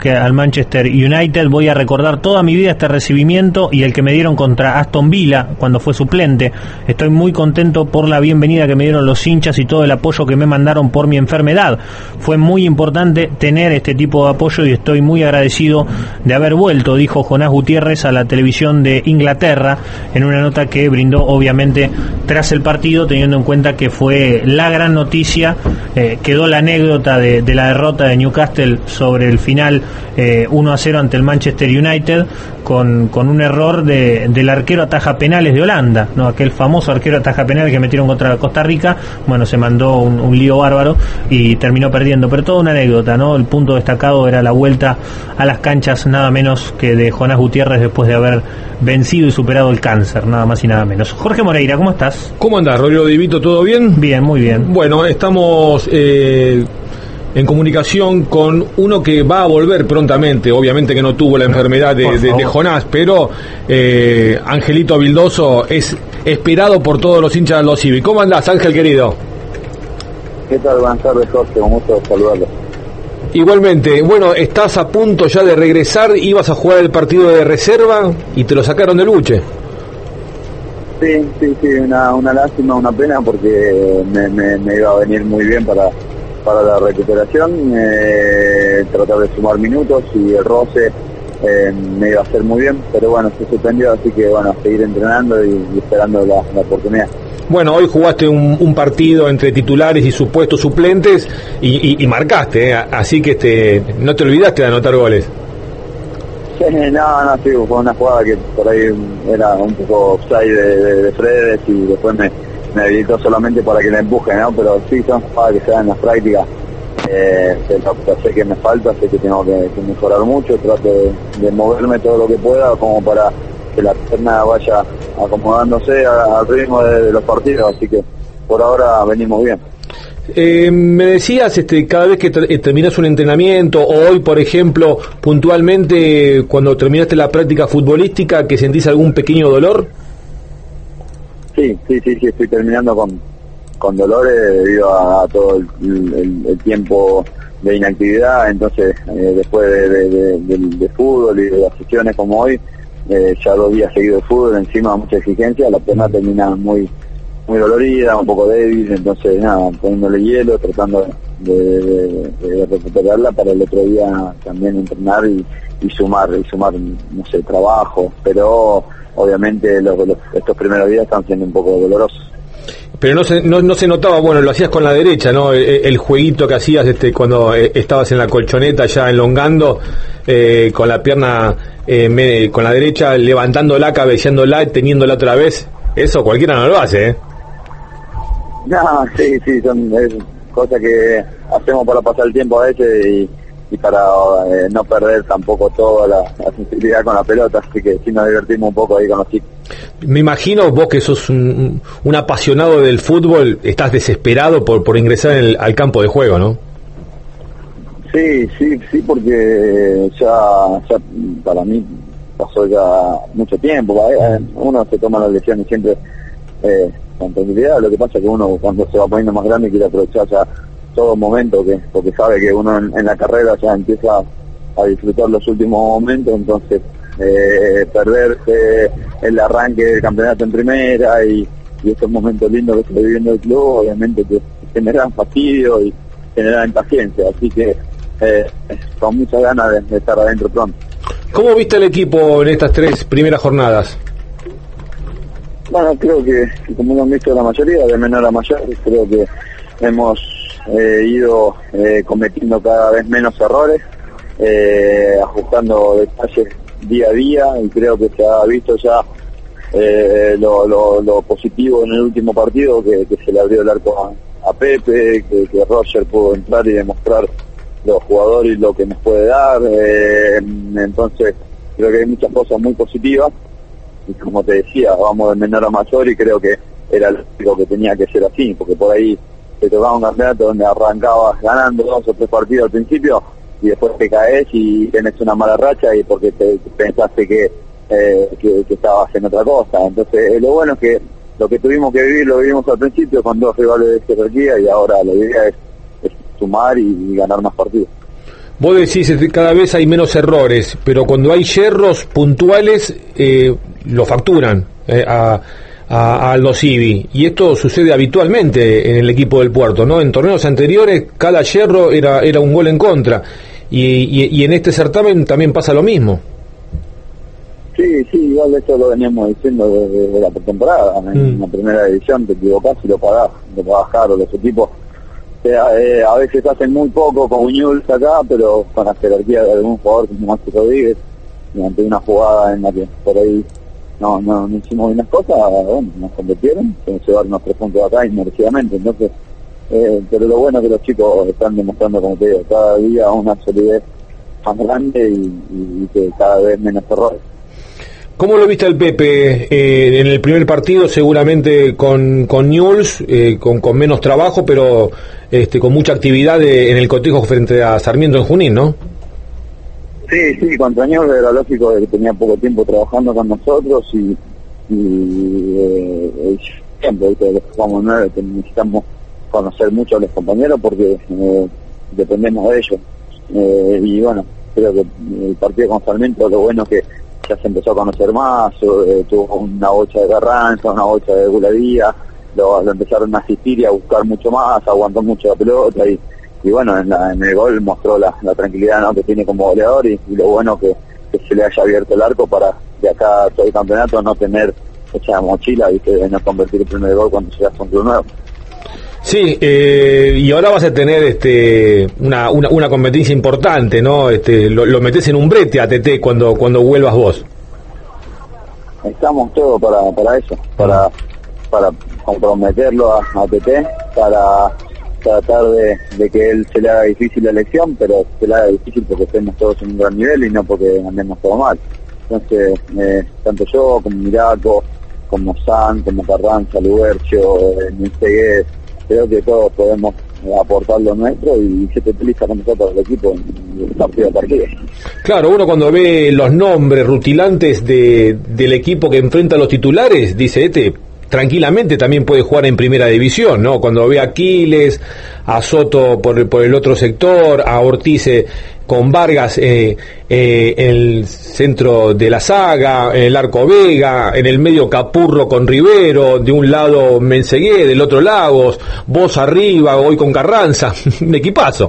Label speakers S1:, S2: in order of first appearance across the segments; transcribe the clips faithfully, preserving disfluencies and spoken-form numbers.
S1: que al Manchester United. Voy a recordar toda mi vida este recibimiento y el que me dieron contra Aston Villa cuando fue suplente. Estoy muy contento por la bienvenida que me dieron los hinchas y todo el apoyo que me mandaron por mi enfermedad. Fue muy importante tener este tipo de apoyo y estoy muy agradecido de haber vuelto, dijo Jonás Gutiérrez a la televisión de Inglaterra en una nota que brindó obviamente tras el partido, teniendo en cuenta que fue la gran noticia. Eh, quedó la anécdota de, de la derrota de Newcastle sobre el final eh, uno a cero ante el Manchester United con, con un error de, del arquero ataja penales de Holanda, ¿no? Aquel famoso arquero ataja penales que metieron contra Costa Rica. Bueno, se mandó un, un lío bárbaro y terminó perdiendo, pero toda una anécdota, ¿no? El punto destacado era la vuelta a las canchas, nada menos que de Jonás Gutiérrez después de haber vencido y superado el cáncer, nada más y nada menos. Jorge Moreira, ¿cómo estás?
S2: ¿Cómo andás, Rodrigo Divito? ¿Todo bien?
S1: Bien, muy bien.
S2: Bueno, estamos eh, en comunicación con uno que va a volver prontamente, obviamente que no tuvo la enfermedad de, de, de Jonás, pero eh, Angelito Vildoso es esperado por todos los hinchas de los Civi. ¿Cómo andás, Ángel querido?
S3: ¿Qué tal? Buenas tardes, Jorge, un gusto saludarlo.
S2: Igualmente, bueno, estás a punto ya de regresar, ibas a jugar el partido de reserva y te lo sacaron del buche.
S3: Sí, sí, sí, una, una lástima, una pena, porque me, me, me iba a venir muy bien para, para la recuperación, eh, tratar de sumar minutos y el roce eh, me iba a hacer muy bien, pero bueno, se suspendió, así que bueno, a seguir entrenando y, y esperando la, la oportunidad. Bueno, hoy jugaste un, un partido entre titulares y supuestos suplentes y, y, y marcaste, ¿eh? Así que este, no te olvidaste de anotar goles. Sí, no, no, sí, fue una jugada que por ahí era un poco offside de, de, de Fredes y después me, me habilitó solamente para que la empuje, ¿no? Pero sí, son jugadas que se dan en las prácticas. Eh, sé que me falta, sé que tengo que, que mejorar mucho, trato de, de moverme todo lo que pueda como para que la pierna vaya acomodándose al ritmo de, de los partidos, así que por ahora venimos bien.
S2: Eh, me decías, este, cada vez que ter- terminas un entrenamiento, o hoy, por ejemplo, puntualmente, cuando terminaste la práctica futbolística, que sentís algún pequeño dolor.
S3: Sí, sí, sí, sí, estoy terminando con, con dolores debido a, a todo el, el, el tiempo de inactividad, entonces eh, después de, de, de, de, de fútbol y de las sesiones como hoy, eh, ya dos días seguidos de fútbol, encima mucha exigencia, la pierna termina muy muy dolorida, un poco débil, entonces nada, poniéndole hielo, tratando de, de, de recuperarla para el otro día también entrenar y, y sumar, y sumar, no sé, trabajo, pero obviamente los, los, estos primeros días están siendo un poco dolorosos.
S2: Pero no se, no, no se notaba, bueno, lo hacías con la derecha, ¿no? El, el jueguito que hacías este, cuando eh, estabas en la colchoneta ya elongando, eh, con la pierna, eh, me, con la derecha, levantándola, cabeceándola, teniéndola otra vez, eso cualquiera no lo hace, ¿eh?
S3: No, sí, sí, son es cosas que hacemos para pasar el tiempo a veces y, y para eh, no perder tampoco toda la, la sensibilidad con la pelota, así que sí nos divertimos un poco ahí con los chicos.
S2: Me imagino, vos que sos un, un apasionado del fútbol, estás desesperado por, por ingresar en el, al campo de juego, ¿no?
S3: Sí, sí, sí, porque ya, ya para mí pasó ya mucho tiempo, uno se toma las lesiones siempre eh, con tranquilidad, lo que pasa es que uno cuando se va poniendo más grande quiere aprovechar ya todo momento, que porque sabe que uno en, en la carrera ya empieza a disfrutar los últimos momentos, entonces eh, perderse el arranque del campeonato en primera y, y estos momentos lindos que está viviendo el club, obviamente que generan fastidio y generan impaciencia, así que eh, con muchas ganas de, de estar adentro pronto.
S2: ¿Cómo viste el equipo en estas tres primeras jornadas?
S3: Bueno, creo que, como lo han visto la mayoría, de menor a mayor, creo que hemos eh, ido eh, cometiendo cada vez menos errores, eh, ajustando detalles día a día, y creo que se ha visto ya eh, lo, lo, lo positivo en el último partido, que, que se le abrió el arco a, a Pepe, que, que Roger pudo entrar y demostrar los jugadores lo que nos puede dar, eh, entonces creo que hay muchas cosas muy positivas. Y como te decía, vamos de menor a mayor y creo que era lo que tenía que ser así, porque por ahí te tocaba un campeonato donde arrancabas ganando dos o tres partidos al principio y después te caes y tenés una mala racha y porque te, te pensaste que, eh, que, que estabas en otra cosa. Entonces eh, lo bueno es que lo que tuvimos que vivir lo vivimos al principio con dos rivales de jerarquía y ahora la idea es, es sumar y, y ganar más partidos.
S2: Vos decís que cada vez hay menos errores, pero cuando hay yerros puntuales eh, lo facturan eh, a, a, a Aldo Civi, y esto sucede habitualmente en el equipo del Puerto, ¿no? En torneos anteriores cada yerro era, era un gol en contra, y, y, y en este certamen también pasa lo mismo.
S3: Sí, sí, igual eso lo veníamos diciendo desde, desde la pretemporada. En mm. la primera división te equivocás y lo pagás, lo pagás caro. Los equipos eh, eh, a veces hacen muy poco con Buñuels acá, pero con la jerarquía de algún jugador como Maxi Rodríguez, durante una jugada en la que por ahí no, no, no hicimos bien las cosas, bueno, nos convirtieron, se llevaron los tres puntos acá inmerecidamente. Entonces, eh, pero lo bueno es que los chicos están demostrando, como te digo, cada día una solidez más grande y, y, y que cada vez menos errores.
S2: ¿Cómo lo viste al Pepe eh, en el primer partido? Seguramente con, con Newell's, eh, con, con menos trabajo, pero este, con mucha actividad de, en el cotejo frente a Sarmiento en Junín, ¿no?
S3: Sí, sí, contra Newell's era lógico que tenía poco tiempo trabajando con nosotros y, y eh, siempre, ¿viste? Los que jugamos nueve, necesitamos conocer mucho a los compañeros porque eh, dependemos de ellos. Eh, y bueno, creo que el partido con Sarmiento, lo bueno es que ya se empezó a conocer más, eh, tuvo una bocha de Carranza, una bocha de Guladía, lo, lo empezaron a asistir y a buscar mucho más, aguantó mucho la pelota y, y bueno, en, la, en el gol mostró la, la tranquilidad, ¿no?, que tiene como goleador y, y lo bueno que, que se le haya abierto el arco para de acá todo el campeonato no tener esa mochila, ¿viste?, de no convertir el primer gol cuando llegas a un club nuevo.
S2: Sí, eh, y ahora vas a tener este una, una, una competencia importante, ¿no? Este, lo, lo metés en un brete a T T cuando cuando vuelvas vos.
S3: Estamos todos para para eso, para para comprometerlo a, a T T, para tratar de, de que él se le haga difícil la elección, pero se le haga difícil porque estemos todos en un gran nivel y no porque andemos todo mal. Entonces, eh, tanto yo como Miraco, como San, como Carranza, Lubercio, eh, Mistegués, creo que todos podemos aportar lo nuestro y se te utiliza con nosotros el equipo en partido a partido.
S2: Claro, uno cuando ve los nombres rutilantes de, del equipo que enfrenta a los titulares, dice, este tranquilamente también puede jugar en primera división, ¿no? Cuando ve a Aquiles, a Soto por, por el otro sector, a Ortiz eh, con Vargas eh, eh, en el centro de la saga, en el arco Vega, en el medio Capurro con Rivero, de un lado Mensegué, del otro Lagos, vos arriba, hoy con Carranza, un equipazo.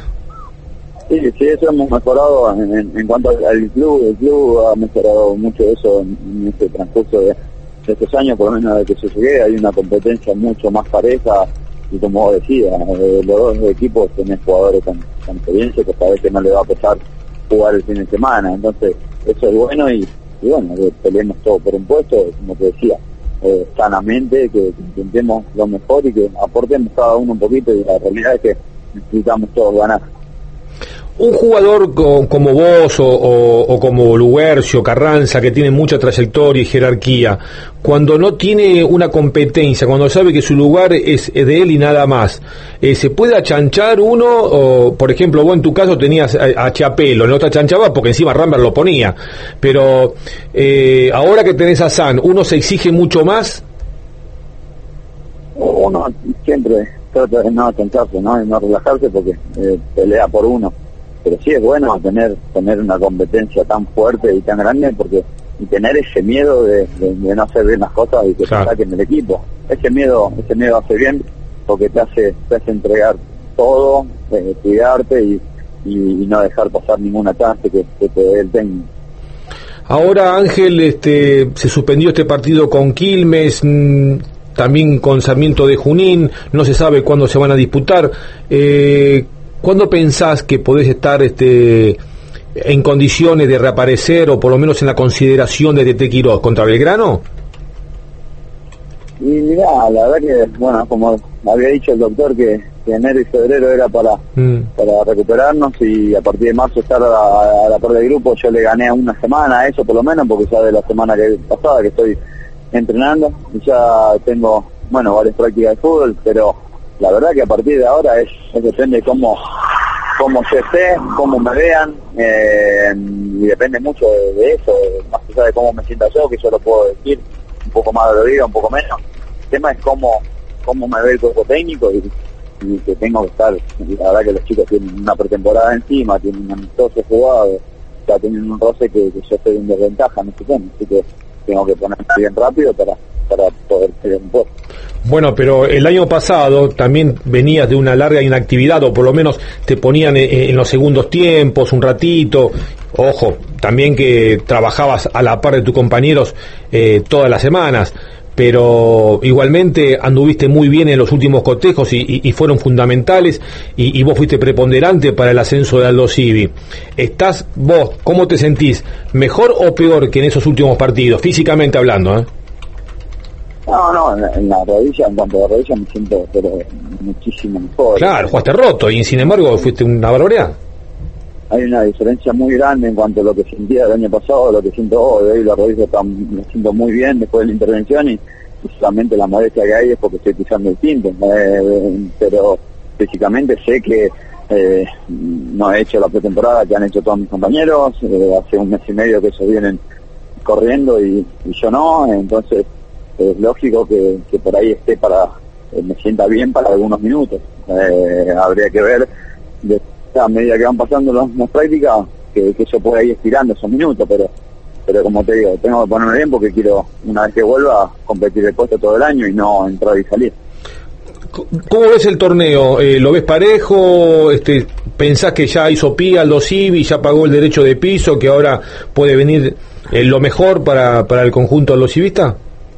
S3: Sí, sí, eso hemos mejorado en, en, en cuanto al, al club, el club ha mejorado mucho eso en, en este transcurso de, de estos años, por lo menos desde que yo llegué, hay una competencia mucho más pareja y como vos decías, eh, los dos equipos tienen jugadores con, con experiencia que sabés que no le va a pesar jugar el fin de semana, entonces eso es bueno y, y bueno, que peleemos todo por un puesto, como te decía, eh, sanamente, que, que intentemos lo mejor y que aportemos cada uno un poquito y la realidad es que necesitamos todos ganar.
S2: Un jugador co- como vos o, o, o como Lubercio, Carranza, que tiene mucha trayectoria y jerarquía, cuando no tiene una competencia, cuando sabe que su lugar es de él y nada más, eh, ¿se puede achanchar uno? O, por ejemplo, vos en tu caso tenías a, a Chapelo, no te achanchaba porque encima Rambert lo ponía, pero eh, ahora que tenés a San, ¿uno se exige mucho más?
S3: Uno siempre trata de no achancharse, ¿no? Y no relajarse porque eh, pelea por uno. Pero sí es bueno tener tener una competencia tan fuerte y tan grande porque y tener ese miedo de, de, de no hacer bien las cosas y que claro. te saquen del equipo. Ese miedo ese miedo hace bien porque te hace te hace entregar todo, eh, cuidarte y, y, y no dejar pasar ninguna chance que, que te dé el técnico.
S2: Ahora, Ángel, este se suspendió este partido con Quilmes, mmm, también con Sarmiento de Junín, no se sabe cuándo se van a disputar. Eh, ¿Cuándo pensás que podés estar este, en condiciones de reaparecer o por lo menos en la consideración de T T Quiroz contra Belgrano?
S3: Y mirá, la verdad que, bueno, como había dicho el doctor que, que enero y febrero era para mm. para recuperarnos y a partir de marzo estar a la, a la par del grupo, yo le gané una semana a eso por lo menos, porque ya de la semana que pasada que estoy entrenando y ya tengo, bueno, varias prácticas de fútbol, pero la verdad que a partir de ahora es, es depende cómo cómo se esté, cómo me vean, eh, y depende mucho de, de eso, más allá de cómo me sienta yo, que yo lo puedo decir, un poco más dolorido, un poco menos. El tema es cómo cómo me ve el cuerpo técnico y, y que tengo que estar, la verdad que los chicos tienen una pretemporada encima, tienen un amistoso jugado, ya tienen un roce que, que yo estoy en desventaja, no sé cómo, así que tengo que ponerme bien rápido para, para poder tener un puesto.
S2: Bueno, pero el año pasado también venías de una larga inactividad, o por lo menos te ponían en, en los segundos tiempos un ratito. Ojo, también que trabajabas a la par de tus compañeros eh, todas las semanas, pero igualmente anduviste muy bien en los últimos cotejos y, y, y fueron fundamentales, y, y vos fuiste preponderante para el ascenso de Aldo Civi. ¿Estás vos, cómo te sentís? ¿Mejor o peor que en esos últimos partidos, físicamente hablando? ¿eh?
S3: No, no, en, en la rodilla, en cuanto a la rodilla me siento pero muchísimo mejor.
S2: Claro, jugaste roto y sin embargo fuiste una barbaridad.
S3: Hay una diferencia muy grande en cuanto a lo que sentía el año pasado, lo que siento hoy. Hoy la rodilla está, me siento muy bien después de la intervención, y, y solamente la molestia que hay es porque estoy pisando el tinto. Eh, pero físicamente sé que eh, no he hecho la pretemporada que han hecho todos mis compañeros. Eh, hace un mes y medio que ellos vienen corriendo y, y yo no, entonces es lógico que, que por ahí esté para, eh, me sienta bien para algunos minutos. Eh, habría que ver de, a medida que van pasando las, las prácticas que, que yo pueda ir estirando esos minutos, pero pero como te digo, tengo que ponerme bien porque quiero, una vez que vuelva, competir el puesto todo el año y no entrar y salir.
S2: ¿Cómo ves el torneo? Eh, ¿Lo ves parejo? Este, ¿Pensás que ya hizo pie Aldo Civi, ya pagó el derecho de piso, que ahora puede venir eh, lo mejor para, para el conjunto aldocivista?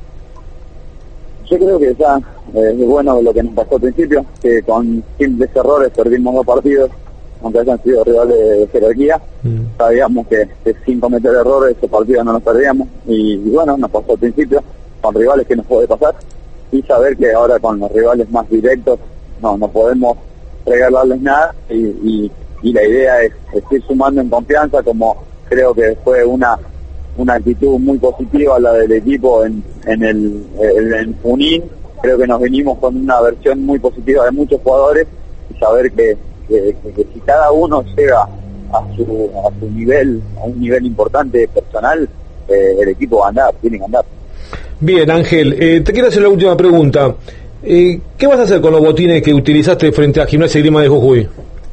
S3: Yo creo que ya eh, es bueno lo que nos pasó al principio, que con simples errores perdimos dos partidos, aunque hayan sido rivales de jerarquía. Mm. Sabíamos que, que sin cometer errores esos partidos no nos perdíamos, y, y bueno, nos pasó al principio con rivales que nos puede pasar, y saber que ahora con los rivales más directos no, no podemos regalarles nada, y, y, y la idea es, es ir sumando en confianza, como creo que fue una una actitud muy positiva la del equipo en, en el en, en Junín. Creo que nos venimos con una versión muy positiva de muchos jugadores, y saber que, que, que, que si cada uno llega a su a su nivel, a un nivel importante personal, eh, el equipo va a andar, tiene que andar.
S2: Bien, Ángel, eh, te quiero hacer la última pregunta. Eh, ¿Qué vas a hacer con los botines que utilizaste frente a Gimnasia y Grima de Jujuy?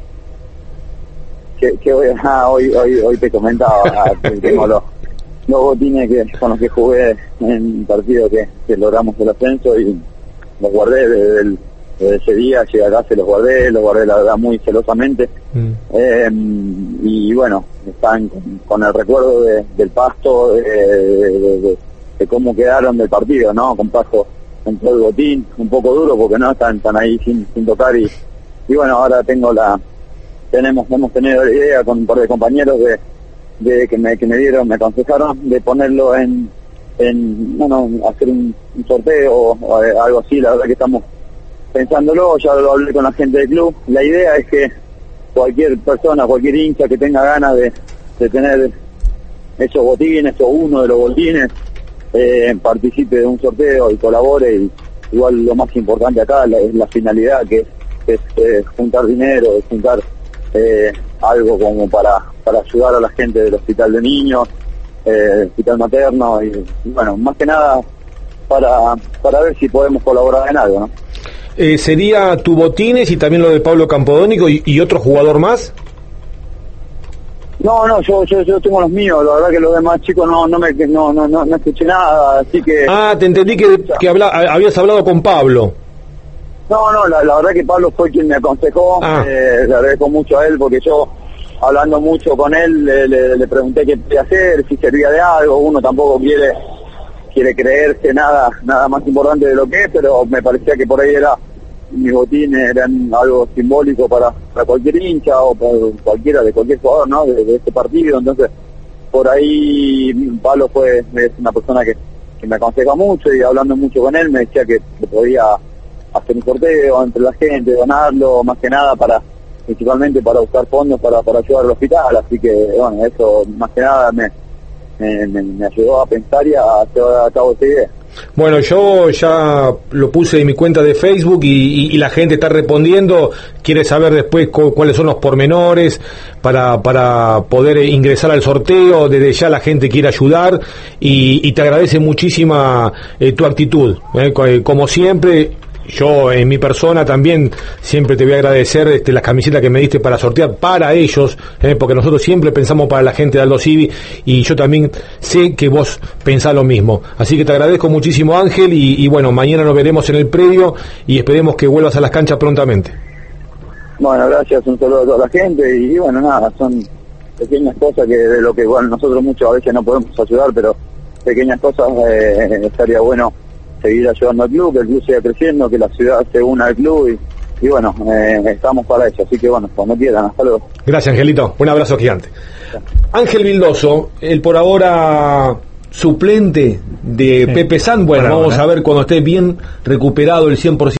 S3: Que, que hoy, ah, hoy, hoy, hoy te comentaba, tengo los, los botines que, con los que jugué en el partido que, que logramos el ascenso, y los guardé desde, el, desde ese día, llegué acá, se los guardé, los guardé la verdad muy celosamente. Mm. Eh, y bueno, están con, con el recuerdo de, del pasto, de, de, de, de, de cómo quedaron del partido, ¿no? Con pasto en todo el botín, un poco duro porque no están, están ahí sin, sin tocar, y, y bueno, ahora tengo la tenemos hemos tenido la idea con un par de compañeros de, de que me que me dieron, me aconsejaron de ponerlo en en bueno, hacer un, un sorteo o, o algo así. La verdad que estamos pensándolo, ya lo hablé con la gente del club. La idea es que cualquier persona, cualquier hincha que tenga ganas de, de tener esos botines o uno de los botines, eh, participe de un sorteo y colabore. Y igual lo más importante acá la, es la finalidad, que es, es eh, juntar dinero, es juntar eh, algo como para para ayudar a la gente del hospital de niños, eh, hospital materno, y, y bueno, más que nada para para ver si podemos colaborar en algo, ¿no?
S2: Eh, ¿Sería tu botines y también lo de Pablo Campodónico y, y otro jugador más?
S3: No, no, yo yo yo tengo los míos. La verdad que los demás chicos no no me no no no, no escuché nada, así que.
S2: Ah, te entendí que, que habla, habías hablado con Pablo.
S3: No, no, la, la verdad que Pablo fue quien me aconsejó. Ah. Eh, le agradezco mucho a él porque yo, hablando mucho con él, le, le, le pregunté qué podía hacer, si servía de algo. Uno tampoco quiere quiere creerse nada nada más importante de lo que es, pero me parecía que por ahí era mis botines eran algo simbólico para, para cualquier hincha o para cualquiera de cualquier jugador, ¿no? De, de este partido. Entonces, por ahí Pablo fue es una persona que, que me aconseja mucho, y hablando mucho con él me decía que, que podía hacer un sorteo entre la gente, donarlo, más que nada para, principalmente para buscar fondos para, para ayudar al hospital. Así que bueno, eso más que nada me, me, me, me ayudó a pensar y a llevar a cabo esta idea.
S2: Bueno, yo ya lo puse en mi cuenta de Facebook y, y, y la gente está respondiendo, quiere saber después cu- cuáles son los pormenores para para poder ingresar al sorteo. Desde ya la gente quiere ayudar y, y te agradece muchísima eh, tu actitud, eh, como siempre, yo en mi persona también siempre te voy a agradecer este, las camisetas que me diste para sortear para ellos, eh, porque nosotros siempre pensamos para la gente de Aldo Civi y yo también sé que vos pensás lo mismo. Así que te agradezco muchísimo, Ángel, y, y bueno, mañana nos veremos en el predio y esperemos que vuelvas a las canchas prontamente.
S3: Bueno, gracias, un saludo a toda la gente y bueno, nada, son pequeñas cosas que de lo que bueno, nosotros muchas veces no podemos ayudar, pero pequeñas cosas eh, estaría bueno seguir ayudando al club, que el club siga creciendo, que la ciudad se una al club y, y bueno, eh, estamos para eso, así que bueno, cuando quieran, hasta luego.
S2: Gracias, Angelito, un abrazo gigante. Ángel Vildoso, el por ahora suplente de sí, Pepe San, bueno, vamos a ver cuando esté bien recuperado el cien por ciento